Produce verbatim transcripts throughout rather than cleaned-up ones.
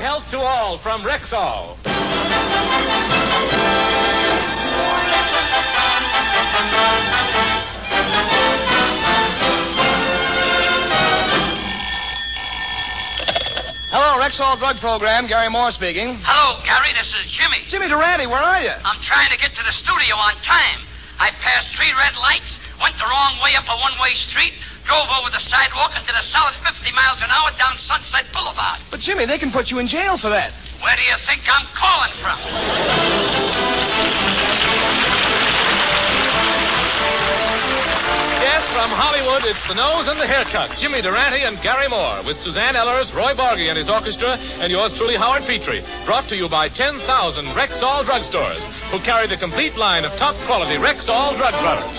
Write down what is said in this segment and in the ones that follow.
health to all from Rexall. Hello, Rexall Drug Program. Gary Moore speaking. Hello, Gary. This is Jimmy. Jimmy Durante, where are you? I'm trying to get to the studio on time. I passed three red lights, went the wrong way up a one-way street, drove over the sidewalk and did a solid fifty miles an hour down Sunset Boulevard. But, Jimmy, they can put you in jail for that. Where do you think I'm calling from? Yes, from Hollywood, it's the nose and the haircut. Jimmy Durante and Gary Moore with Suzanne Ellers, Roy Borge and his orchestra, and yours truly, Howard Petrie. Brought to you by ten thousand Rexall drugstores, who carry the complete line of top-quality Rexall drug products.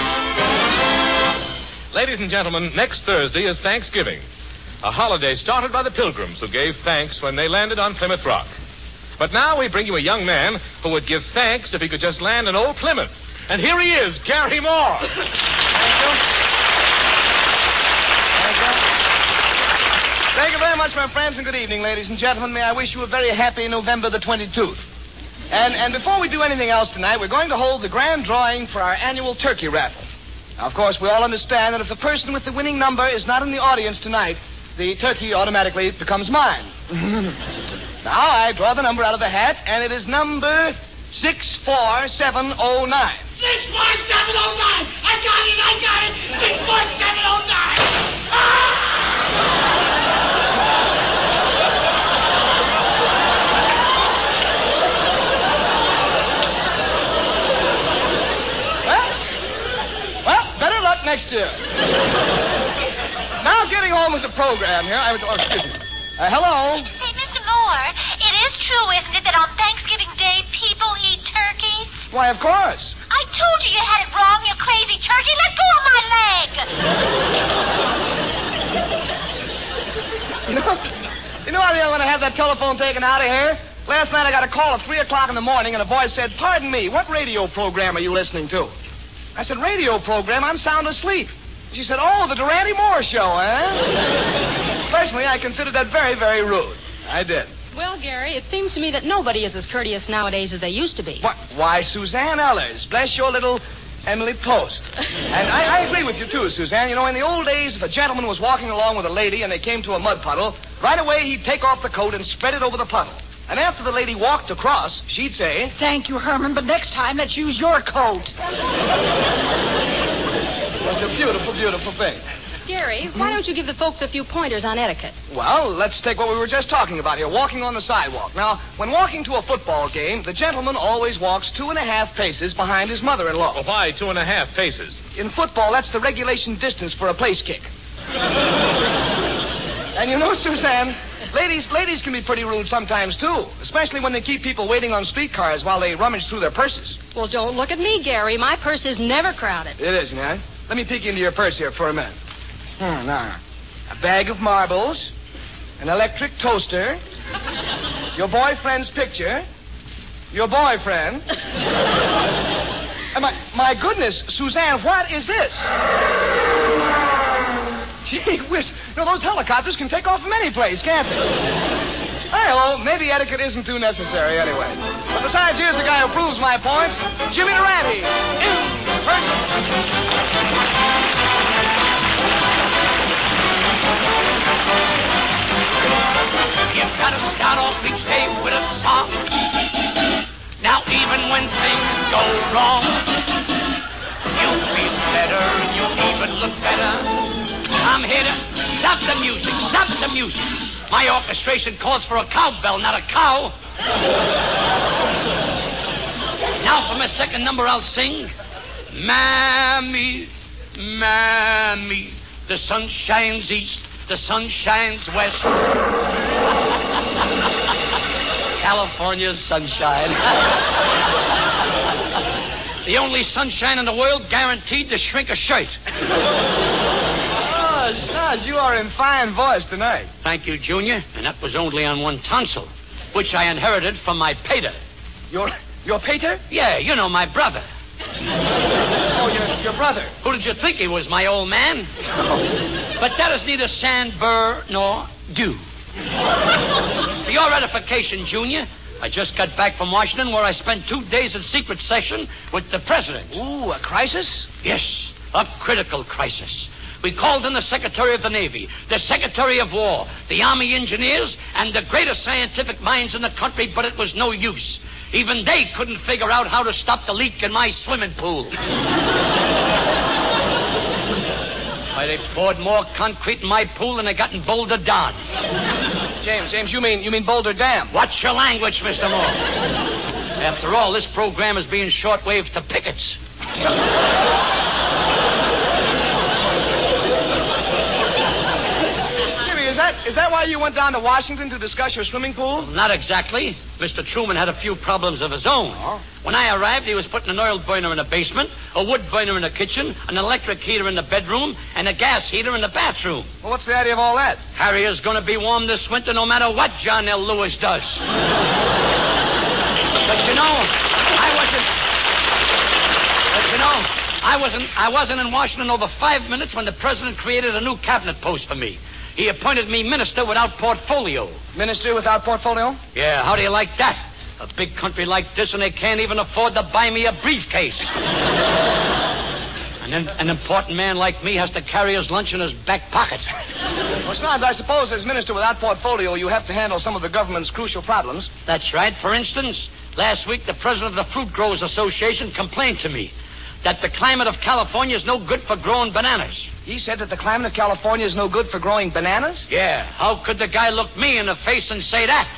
Ladies and gentlemen, next Thursday is Thanksgiving, a holiday started by the Pilgrims who gave thanks when they landed on Plymouth Rock. But now we bring you a young man who would give thanks if he could just land in old Plymouth. And here he is, Gary Moore. Thank you. Thank you. Thank you very much, my friends, and good evening, ladies and gentlemen. May I wish you a very happy November the twenty-second. And, and before we do anything else tonight, we're going to hold the grand drawing for our annual turkey raffle. Now, of course, we all understand that if the person with the winning number is not in the audience tonight, the turkey automatically becomes mine. Now, I draw the number out of the hat, and it is number six four seven oh nine. six four seven oh nine! I got it, I got it! six four seven oh nine! Ah! Well, better luck next year. Now, getting on with the program here, I was... Oh, excuse me. Uh, hello? Hey, Mister Moore, it is true, isn't it, that on Thanksgiving Day people eat turkeys? Why, of course. I told you you had it wrong, you crazy turkey. Let go of my leg. You know, you know I'm going to have that telephone taken out of here? Last night I got a call at three o'clock in the morning, and a voice said, "Pardon me, what radio program are you listening to?" I said, "Radio program? I'm sound asleep." She said, "Oh, the Durante Moore Show, eh?" Personally, I considered that very, very rude. I did. Well, Gary, it seems to me that nobody is as courteous nowadays as they used to be. What? Why, Suzanne Ellers. Bless your little Emily Post. And I, I agree with you, too, Suzanne. You know, in the old days, if a gentleman was walking along with a lady and they came to a mud puddle, right away he'd take off the coat and spread it over the puddle. And after the lady walked across, she'd say, "Thank you, Herman, but next time let's use your coat." It's a beautiful, beautiful thing. Gary, why don't you give the folks a few pointers on etiquette? Well, let's take what we were just talking about here, walking on the sidewalk. Now, when walking to a football game, the gentleman always walks two and a half paces behind his mother-in-law. Well, why two and a half paces? In football, that's the regulation distance for a place kick. And you know, Suzanne, ladies ladies can be pretty rude sometimes, too, especially when they keep people waiting on streetcars while they rummage through their purses. Well, don't look at me, Gary. My purse is never crowded. It isn't, huh? Let me peek into your purse here for a minute. Hmm, now, a bag of marbles, an electric toaster, your boyfriend's picture, your boyfriend. And my, my goodness, Suzanne, what is this? Gee whiz. You know, those helicopters can take off from any place, can't they? Hi-ho, maybe etiquette isn't too necessary anyway. But besides, here's the guy who proves my point, Jimmy Durante. In person. You've got to start off each day with a song. Now, even when things go wrong, you'll feel better, you'll even look better. I'm here to stop the music, stop the music. My orchestration calls for a cowbell, not a cow. Now, for my second number, I'll sing. Mammy, Mammy, the sun shines east, the sun shines west. California's sunshine. The only sunshine in the world guaranteed to shrink a shirt. Oh, Saz, you are in fine voice tonight. Thank you, Junior. And that was only on one tonsil, which I inherited from my pater. Your your pater? Yeah, you know, my brother. Oh, your, your brother. Who did you think he was, my old man? But that is neither sand, burr, nor dew. You're gratification, Junior. I just got back from Washington where I spent two days in secret session with the president. Ooh, a crisis? Yes, a critical crisis. We called in the Secretary of the Navy, the Secretary of War, the Army engineers, and the greatest scientific minds in the country, but it was no use. Even they couldn't figure out how to stop the leak in my swimming pool. Why, they poured more concrete in my pool than they got in Boulder Don. James, James, you mean you mean Boulder Dam? Watch your language, Mister Moore. After all, this program is being shortwaved to pickets. Jimmy, is that is that why you went down to Washington to discuss your swimming pool? Well, not exactly. Mister Truman had a few problems of his own. Oh. When I arrived, he was putting an oil burner in the basement, a wood burner in the kitchen, an electric heater in the bedroom, and a gas heater in the bathroom. Well, what's the idea of all that? Harriet's going to be warm this winter no matter what John L. Lewis does. But you know, I wasn't... But you know, I wasn't, I wasn't in Washington over five minutes when the president created a new cabinet post for me. He appointed me minister without portfolio. Minister without portfolio? Yeah, how do you like that? A big country like this, and they can't even afford to buy me a briefcase. And then an important man like me has to carry his lunch in his back pocket. Well, Snods, I suppose as minister without portfolio, you have to handle some of the government's crucial problems. That's right. For instance, last week the president of the Fruit Growers Association complained to me that the climate of California is no good for growing bananas. He said that the climate of California is no good for growing bananas? Yeah. How could the guy look me in the face and say that?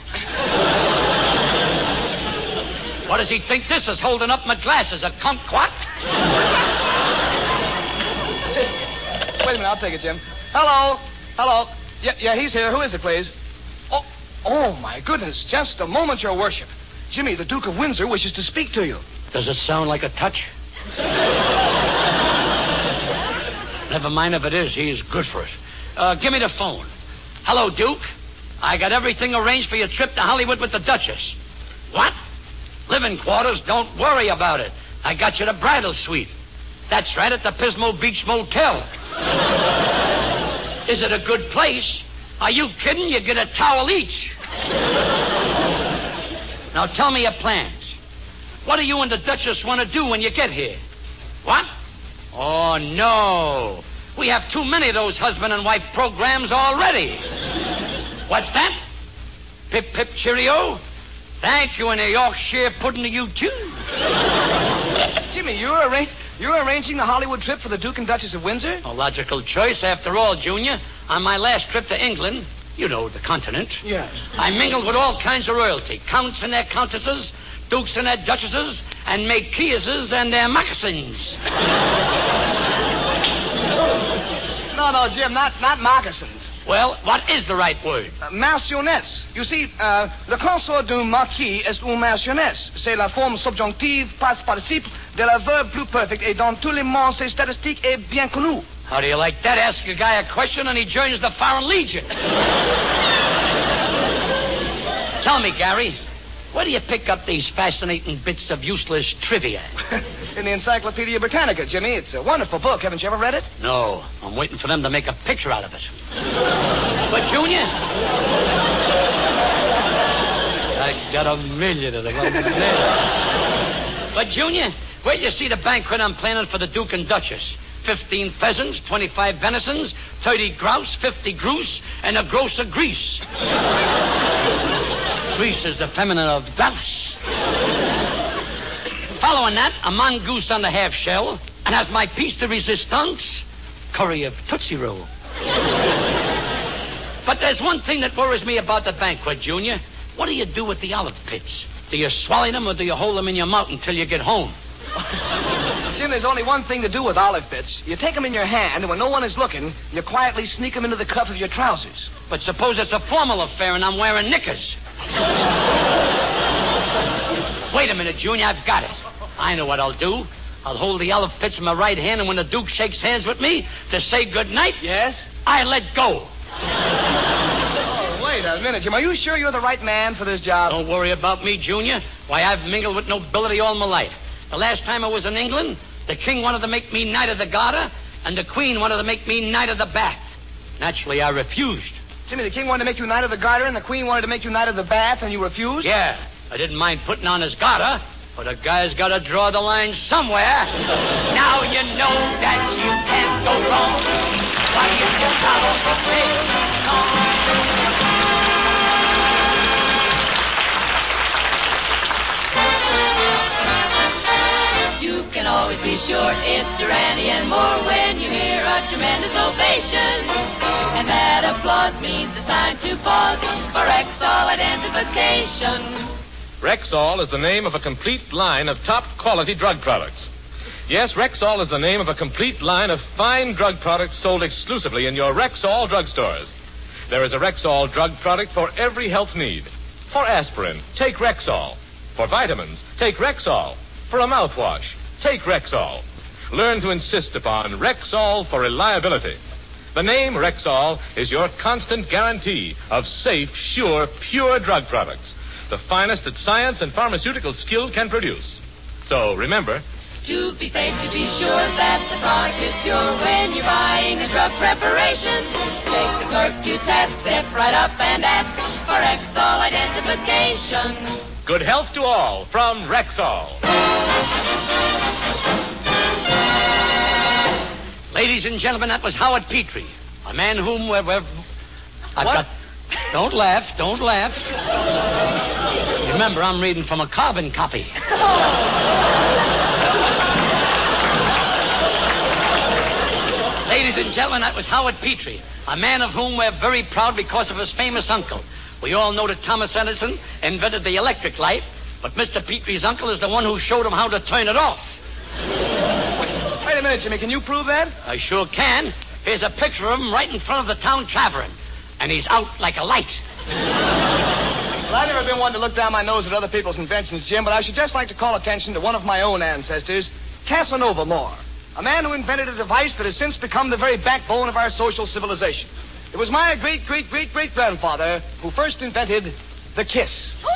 What does he think this is, holding up my glasses? A kumquat? Wait a minute, I'll take it, Jim. Hello? Hello? Yeah, yeah, he's here. Who is it, please? Oh, oh, my goodness. Just a moment, Your Worship. Jimmy, the Duke of Windsor wishes to speak to you. Does it sound like a touch? Never mind if it is. He's good for it. Uh, give me the phone. Hello, Duke. I got everything arranged for your trip to Hollywood with the Duchess. What? Living quarters? Don't worry about it. I got you the bridal suite. That's right, at the Pismo Beach Motel. Is it a good place? Are you kidding? You get a towel each. Now tell me your plans. What do you and the Duchess want to do when you get here? What? Oh, no. We have too many of those husband and wife programs already. What's that? Pip, pip, cheerio? Thank you, and a Yorkshire pudding to you, too. Jimmy, you're, arra- you're arranging the Hollywood trip for the Duke and Duchess of Windsor? A logical choice, after all, Junior. On my last trip to England, you know, the continent. Yes. I mingled with all kinds of royalty. Counts and their countesses, dukes and their duchesses, and marquises and their moccasins. No, no, Jim, not, not moccasins. Well, what is the right word? Uh, marchionnettes. You see, uh, le consort d'un marquis est une marchionesse. C'est la forme subjonctive, past participe, de la verbe plus perfect, et dans tous les mondes, c'est statistique et bien connu. How do you like that? Ask a guy a question and he joins the Foreign Legion. Tell me, Gary, where do you pick up these fascinating bits of useless trivia? In the Encyclopedia Britannica, Jimmy. It's a wonderful book. Haven't you ever read it? No. I'm waiting for them to make a picture out of it. But, Junior, I got a million of them. But, Junior, where'd you see the banquet I'm planning for the Duke and Duchess? Fifteen pheasants, twenty-five venisons, thirty grouse, fifty grouse, and a gross of grease. Grease is the feminine of grouse. Following that, a mongoose on the half shell, and as my piece de resistance, curry of Tootsie Roll. But there's one thing that worries me about the banquet, Junior. What do you do with the olive pits? Do you swallow them or do you hold them in your mouth until you get home? Jim, there's only one thing to do with olive pits. You take them in your hand, and when no one is looking, you quietly sneak them into the cuff of your trousers. But suppose it's a formal affair and I'm wearing knickers. Wait a minute, Junior, I've got it. I know what I'll do. I'll hold the olive pits in my right hand, and when the Duke shakes hands with me to say good night, yes, I let go. Oh, wait a minute, Jim. Are you sure you're the right man for this job? Don't worry about me, Junior. Why, I've mingled with nobility all my life. The last time I was in England, the king wanted to make me Knight of the Garter, and the queen wanted to make me Knight of the Bath. Naturally, I refused. Jimmy, the king wanted to make you knight of the garter, and the queen wanted to make you knight of the bath, and you refused? Yeah, I didn't mind putting on his garter, but a guy's got to draw the line somewhere. Now you know that you can't go wrong. Why you just follow the same song? You can always be sure it's Durante and Moore when you hear a tremendous ovation. And that applause means it's time to pause for Rexall identification. Rexall is the name of a complete line of top-quality drug products. Yes, Rexall is the name of a complete line of fine drug products sold exclusively in your Rexall drugstores. There is a Rexall drug product for every health need. For aspirin, take Rexall. For vitamins, take Rexall. For a mouthwash, take Rexall. Learn to insist upon Rexall for reliability. The name Rexall is your constant guarantee of safe, sure, pure drug products. The finest that science and pharmaceutical skill can produce. So, remember... To be safe, to be sure that the product is pure when you're buying a drug preparation. Take the clerk to task, step right up and ask for Rexall identification. Good health to all from Rexall. Ladies and gentlemen, that was Howard Petrie, a man whom we're... we're I've What? got... Don't laugh, don't laugh. Remember, I'm reading from a carbon copy. Ladies and gentlemen, that was Howard Petrie, a man of whom we're very proud because of his famous uncle. We all know that Thomas Edison invented the electric light, but Mister Petrie's uncle is the one who showed him how to turn it off. Wait a minute, Jimmy. Can you prove that? I sure can. Here's a picture of him right in front of the town tavern. And he's out like a light. Well, I've never been one to look down my nose at other people's inventions, Jim, but I should just like to call attention to one of my own ancestors, Casanova Moore, a man who invented a device that has since become the very backbone of our social civilization. It was my great-great-great-great-grandfather who first invented the kiss.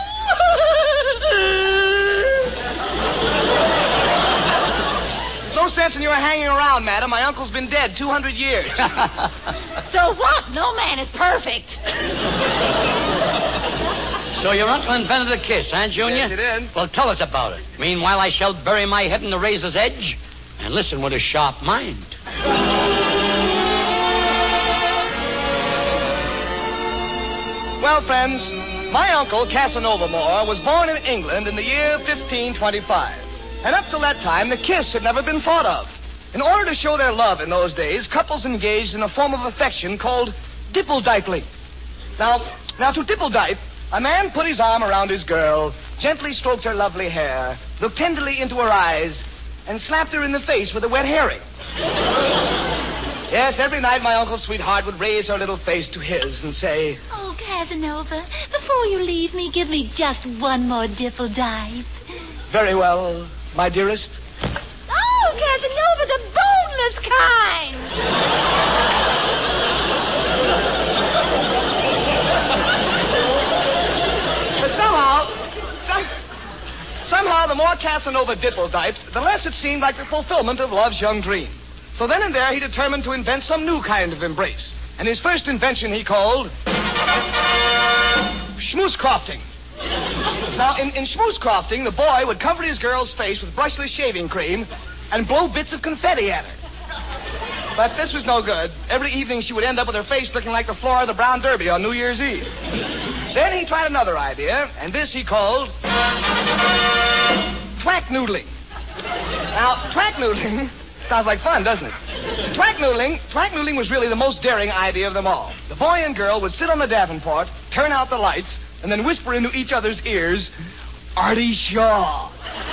No sense in your hanging around, madam. My uncle's been dead two hundred years. So what? No man is perfect. So your uncle invented a kiss, huh, Junior? Yes, he did. Well, tell us about it. Meanwhile, I shall bury my head in the razor's edge and listen with a sharp mind. Well, friends, my uncle, Casanova Moore, was born in England in the year fifteen twenty-five. And up till that time, the kiss had never been thought of. In order to show their love in those days, couples engaged in a form of affection called dipple-dipling. Now, now to dipple-dipe, a man put his arm around his girl, gently stroked her lovely hair, looked tenderly into her eyes, and slapped her in the face with a wet herring. Yes, every night my uncle's sweetheart would raise her little face to his and say, Oh, Casanova, before you leave me, give me just one more dipple-dipe. Very well, my dearest. Oh, Casanova, the boneless kind. But somehow, some, somehow the more Casanova dipple-diped, the less it seemed like the fulfillment of love's young dream. So then and there he determined to invent some new kind of embrace. And his first invention he called schmoose-crofting. Now, in, in schmoose-crofting, the boy would cover his girl's face with brushless shaving cream and blow bits of confetti at her. But this was no good. Every evening she would end up with her face looking like the floor of the Brown Derby on New Year's Eve. Then he tried another idea, and this he called twack noodling. Now, twack noodling sounds like fun, doesn't it? Twack noodling, twack noodling was really the most daring idea of them all. The boy and girl would sit on the Davenport, turn out the lights, and then whisper into each other's ears, Artie Shaw.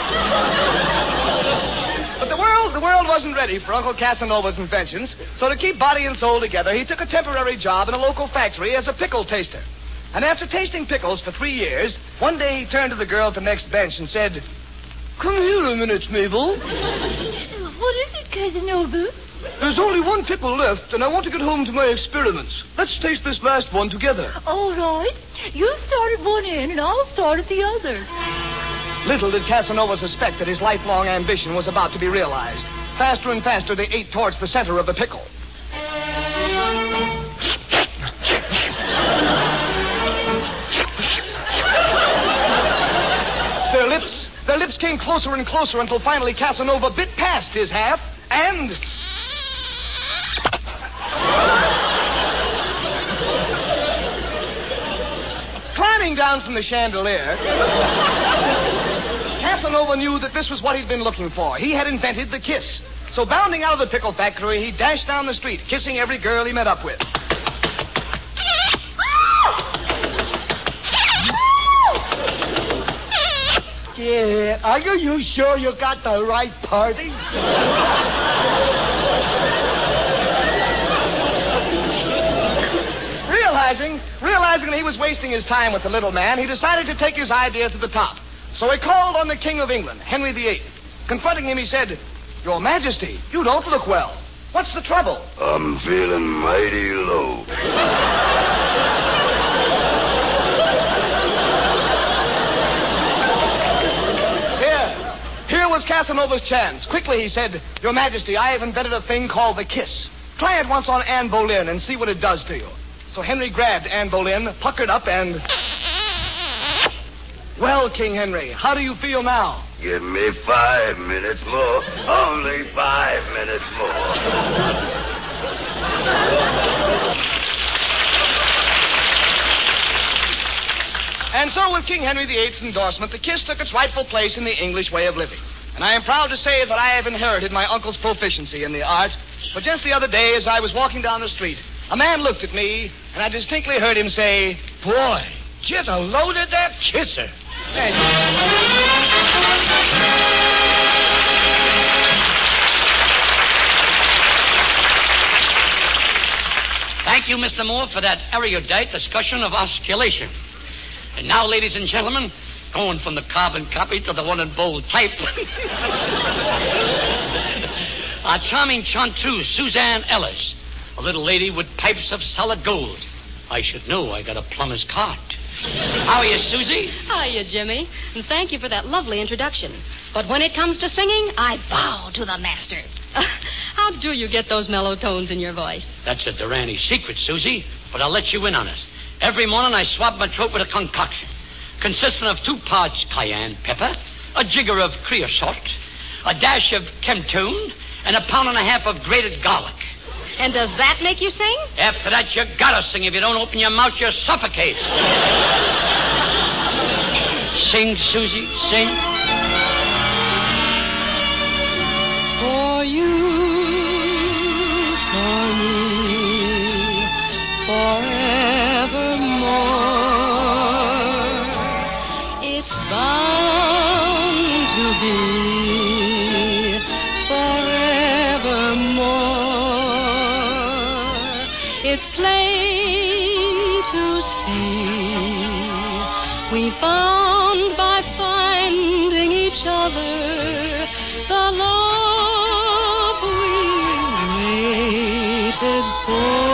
But the world, the world wasn't ready for Uncle Casanova's inventions, so to keep body and soul together, he took a temporary job in a local factory as a pickle taster. And after tasting pickles for three years, one day he turned to the girl at the next bench and said, Come here a minute, Mabel. What is it, Casanova? There's only one pickle left, and I want to get home to my experiments. Let's taste this last one together. All right. You start at one end, and I'll start at the other. Little did Casanova suspect that his lifelong ambition was about to be realized. Faster and faster they ate towards the center of the pickle. came closer and closer until finally Casanova bit past his half and... Climbing down from the chandelier, Casanova knew that this was what he'd been looking for. He had invented the kiss. So bounding out of the pickle factory, he dashed down the street, kissing every girl he met up with. Yeah, are you sure you got the right party? Realizing, realizing that he was wasting his time with the little man, he decided to take his idea to the top. So he called on the King of England, Henry the Eighth. Confronting him, he said, "Your Majesty, you don't look well. What's the trouble?" "I'm feeling mighty low." Here, here was Casanova's chance. Quickly, he said, "Your Majesty, I have invented a thing called the kiss. Try it once on Anne Boleyn and see what it does to you." So Henry grabbed Anne Boleyn, puckered up, and... Well, King Henry, how do you feel now? Give me five minutes more. Only five minutes more. And so, with King Henry the Eighth's endorsement, the kiss took its rightful place in the English way of living. And I am proud to say that I have inherited my uncle's proficiency in the art. But just the other day, as I was walking down the street, a man looked at me, and I distinctly heard him say, Boy, get a load of that kisser. Hey. Thank you, Mister Moore, for that erudite discussion of osculation. And now, ladies and gentlemen, going from the carbon copy to the one in bold type, our charming chanteuse, Suzanne Ellis, a little lady with pipes of solid gold. I should know. I got a plumber's cart. How are you, Susie? Hiya, Jimmy. And thank you for that lovely introduction. But when it comes to singing, I bow to the master. Uh, how do you get those mellow tones in your voice? That's a Durante secret, Susie, but I'll let you in on it. Every morning I swab my throat with a concoction consisting of two parts cayenne pepper, a jigger of creosote, a dash of Chemtune, and a pound and a half of grated garlic. And does that make you sing? After that, you gotta sing. If you don't open your mouth, you suffocate. Sing, Susie, sing. For you, for me, forevermore, it's bound to be forevermore. It's plain to see we found by finding each other the love we waited for.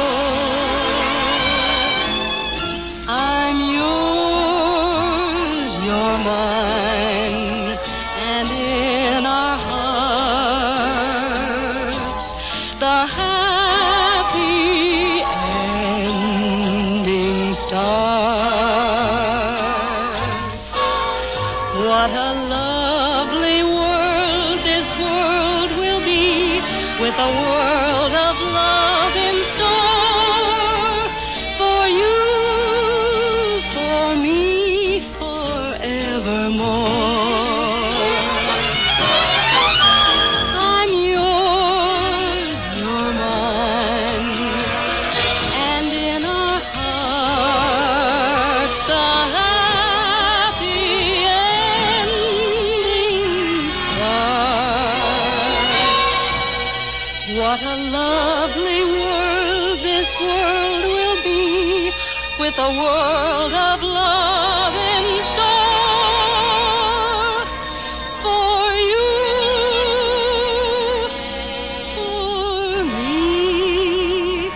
I'm yours, you're mine, and in our hearts the happy ending starts. What a lovely world this world will be, with a world of love in store. For you, for me, forevermore. I'm yours, you're mine, and in our hearts the happy ending starts. What a lovely world this world will be, with a world of love in store. For you, for me,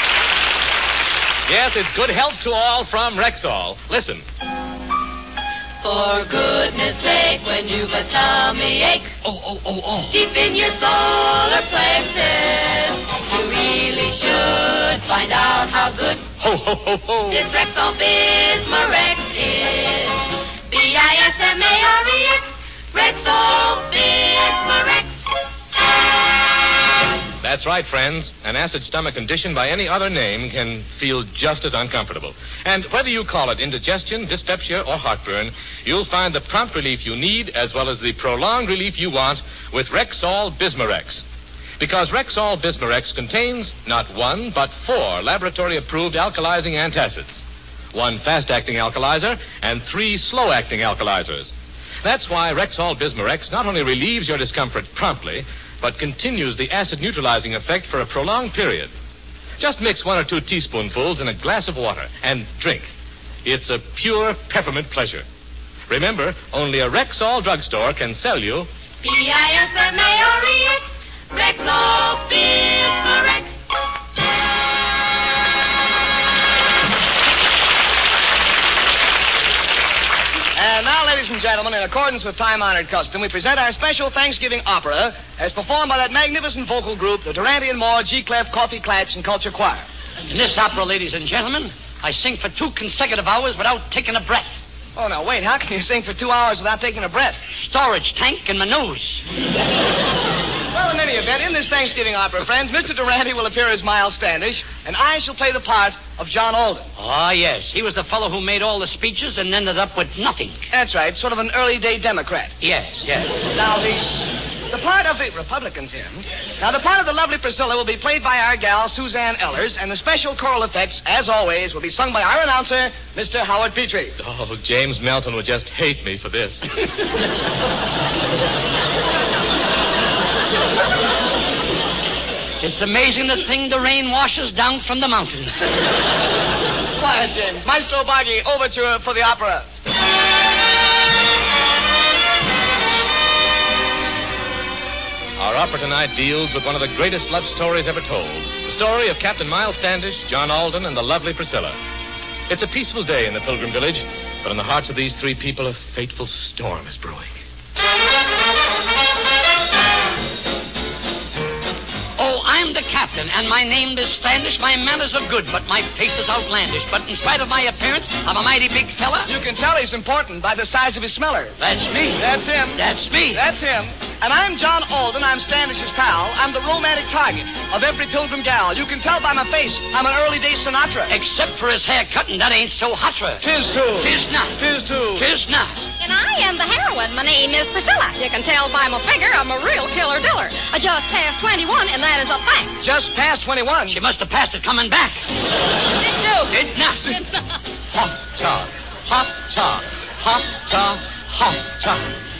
Yes, it's good health to all from Rexall. Listen. For goodness sake, when you've a tummy ache, Oh, oh, oh, oh. deep in your solar plexus, you really should find out how good Ho, ho, ho, ho. this Rexall Bismarex is. B I S M A R E X, Rexall Bismarex. That's right, friends. An acid stomach condition by any other name can feel just as uncomfortable. And whether you call it indigestion, dyspepsia, or heartburn, you'll find the prompt relief you need as well as the prolonged relief you want with Rexall Bismarex. Because Rexall Bismarex contains not one, but four laboratory-approved alkalizing antacids. One fast-acting alkalizer and three slow-acting alkalizers. That's why Rexall Bismarex not only relieves your discomfort promptly, but continues the acid-neutralizing effect for a prolonged period. Just mix one or two teaspoonfuls in a glass of water and drink. It's a pure peppermint pleasure. Remember, only a Rexall drugstore can sell you B I S M A R E X, Rexall Bismarex. And now, ladies and gentlemen, in accordance with time-honored custom, we present our special Thanksgiving opera as performed by that magnificent vocal group, the Durante and Moore, G-Clef, Coffee Clatch, and Culture Choir. In this opera, ladies and gentlemen, I sing for two consecutive hours without taking a breath. Oh, now, wait, how can you sing for two hours without taking a breath? Storage tank in my nose. Well, in any event, in this Thanksgiving opera, friends, Mister Durante will appear as Miles Standish, and I shall play the part of John Alden. Oh, yes. He was the fellow who made all the speeches and ended up with nothing. That's right, sort of an early-day Democrat. Yes, yes. Now, the, the part of the Republicans here. Now, the part of the lovely Priscilla will be played by our gal, Suzanne Ellers, and the special choral effects, as always, will be sung by our announcer, Mister Howard Petrie. Oh, James Melton would just hate me for this. It's amazing the thing the rain washes down from the mountains. Quiet, James. Maestro Bargy, overture for the opera. Our opera tonight deals with one of the greatest love stories ever told. The story of Captain Miles Standish, John Alden, and the lovely Priscilla. It's a peaceful day in the Pilgrim Village, but in the hearts of these three people, a fateful storm is brewing. Oh, I'm the captain, and my name is Standish. My manners are good, but my face is outlandish. But in spite of my appearance, I'm a mighty big fella. You can tell he's important by the size of his smeller. That's me. That's him. That's me. That's him. And I'm John Alden. I'm Standish's pal. I'm the romantic target of every pilgrim gal. You can tell by my face I'm an early-day Sinatra. Except for his haircut, and that ain't so hotra. Tis too. Tis not. Tis too. Tis not. And I am the heroine. My name is Priscilla. You can tell by my figure I'm a real killer diller. I just passed twenty-one, and that is a fact. Just past twenty-one. She must have passed it coming back. Did you? Did not. Did not. Hop, ta, hop, ta, hop, ta, hop, ta.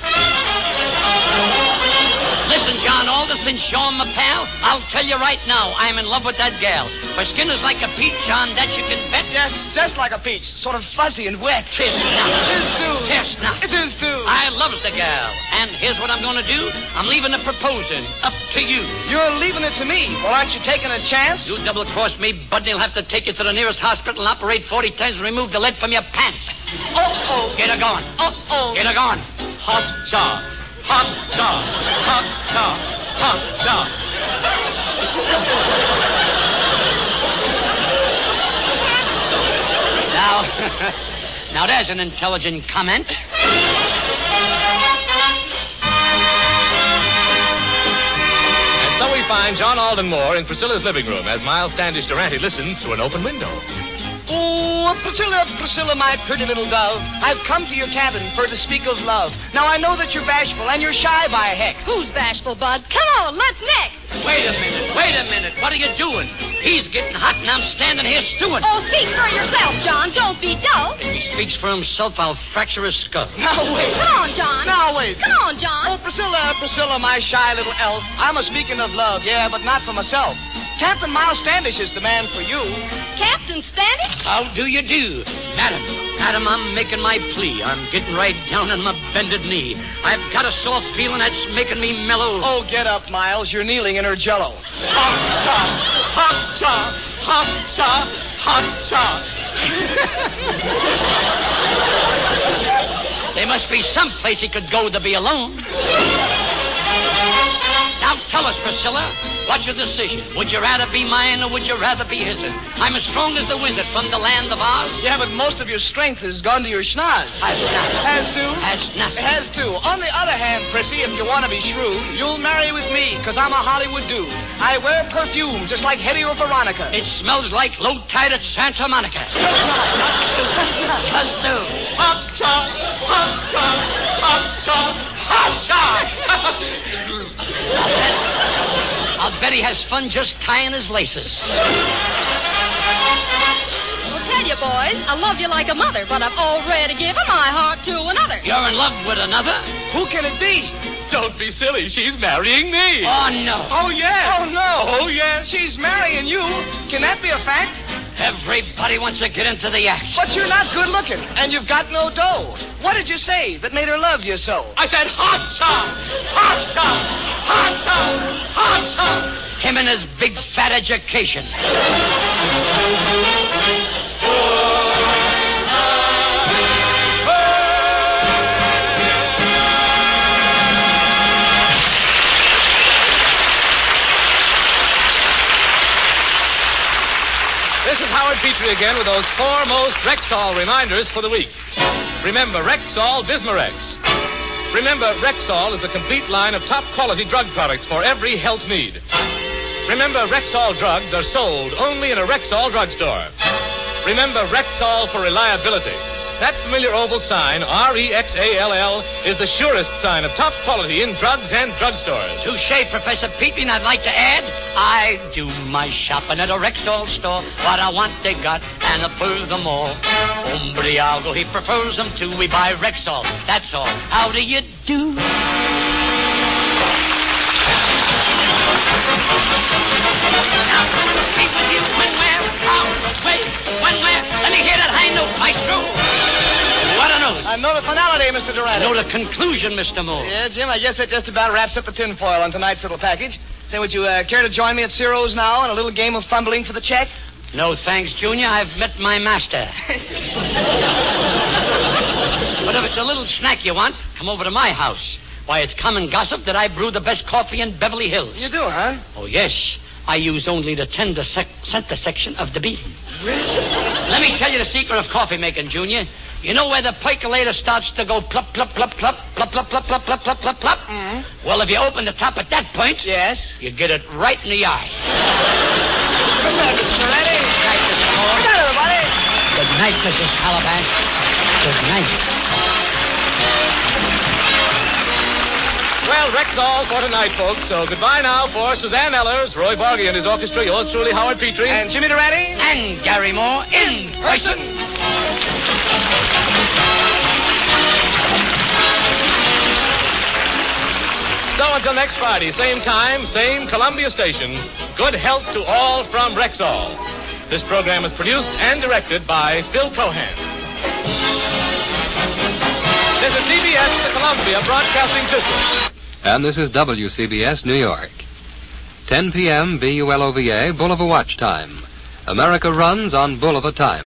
Listen, John Alden, since you're my pal, I'll tell you right now, I'm in love with that gal. Her skin is like a peach, John, that you can bet. Yes, just like a peach. Sort of fuzzy and wet. Tis not. Tis too. Tis not. It is too. I loves the gal. And here's what I'm going to do. I'm leaving the proposing up to you. You're leaving it to me. Well, aren't you taking a chance? You double-cross me, Budney, will have to take you to the nearest hospital and operate forty times and remove the lead from your pants. Uh-oh. Get her going. Uh-oh. Get her going. Hot jaw. Hot jaw. Hot jaw. Hot jaw. Now, now there's an intelligent comment. And so we find John Alden Moore in Priscilla's living room as Miles Standish Durante listens through an open window. Oh, Priscilla, Priscilla, my pretty little dove. I've come to your cabin for to speak of love. Now, I know that you're bashful and you're shy by heck. Who's bashful, Bud? Come on, let's neck. Wait a minute, wait a minute. What are you doing? He's getting hot and I'm standing here stewing. Oh, speak for yourself, John. Don't be dull. If he speaks for himself, I'll fracture his skull. Now, wait. Come on, John. Now, wait. Come on, John. Oh, Priscilla, Priscilla, my shy little elf. I'm a speaking of love, yeah, but not for myself. Captain Miles Standish is the man for you. Captain Standish? How do you do? Madam, madam, I'm making my plea. I'm getting right down on my bended knee. I've got a soft feeling that's making me mellow. Oh, get up, Miles. You're kneeling in her jello. Hot cha, hot cha, hot cha, hot cha. must be someplace he could go to be alone. Now tell us, Priscilla, what's your decision? Would you rather be mine or would you rather be his? I'm as strong as the wizard from the land of Oz. Yeah, but most of your strength has gone to your schnoz. Has nothing. Has to? Has nothing. Has to. On the other hand, Prissy, if you want to be shrewd, you'll marry with me, because I'm a Hollywood dude. I wear perfume just like Hetty or Veronica. It smells like low tide at Santa Monica. Just do. Hot shot, hot shot, hot shot, hot shot. I'll bet he has fun just tying his laces. I'll tell you, boys, I love you like a mother, but I've already given my heart to another. You're in love with another? Who can it be? Don't be silly. She's marrying me. Oh, no. Oh, yeah. Oh, no. Oh, yeah. She's marrying you. Can that be a fact? Everybody wants to get into the act. But you're not good looking, and you've got no dough. What did you say that made her love you so? I said hot shot, hot shot, hot shot, hot shot. Him and his big fat education. This is Howard Petrie again with those four most Rexall reminders for the week. Remember Rexall Bismarex. Remember Rexall is a complete line of top-quality drug products for every health need. Remember Rexall drugs are sold only in a Rexall drugstore. Remember Rexall for reliability. That familiar oval sign, R E X A L L, is the surest sign of top quality in drugs and drugstores. Touche, Professor Petrie, and I'd like to add, I do my shopping at a Rexall store. What I want they got, and furthermore, Umbriago, he prefers them to. We buy Rexall, that's all. How do you do? Now, be with you when we're out of way. When we're, let me hear that high note, maestro. What a note. I know the finality, Mister Durant. Know the conclusion, Mister Moore. Yeah, Jim, I guess that just about wraps up the tinfoil on tonight's little package. Say, would you uh, care to join me at Ciro's now in a little game of fumbling for the check? No, thanks, Junior. I've met my master. But if it's a little snack you want, come over to my house. Why, it's common gossip that I brew the best coffee in Beverly Hills. You do, huh? Oh, yes. I use only the tender sec- center section of the bean. Really? Let me tell you the secret of coffee making, Junior. You know where the percolator starts to go plop, plop, plop, plop, plop, plop, plop, plop, plop, plop, plop, plop? Mm-hmm. Well, if you open the top at that point, yes, you get it right in the eye. Good night, Mister Ready. Good night, Mister Moore. Good night, everybody. Good night, Missus Calabash. Good night. Well, Rexall for tonight, folks. So goodbye now for Suzanne Ellers, Roy Bargy and his orchestra, yours truly, Howard Petrie. And Jimmy Durante. And Gary Moore in person. So until next Friday, same time, same Columbia station, good health to all from Rexall. This program is produced and directed by Phil Cohan. This is C B S, the Columbia Broadcasting System. And this is W C B S, New York. ten p.m. B U L O V A, Bulova Watch Time. America runs on Bulova Time.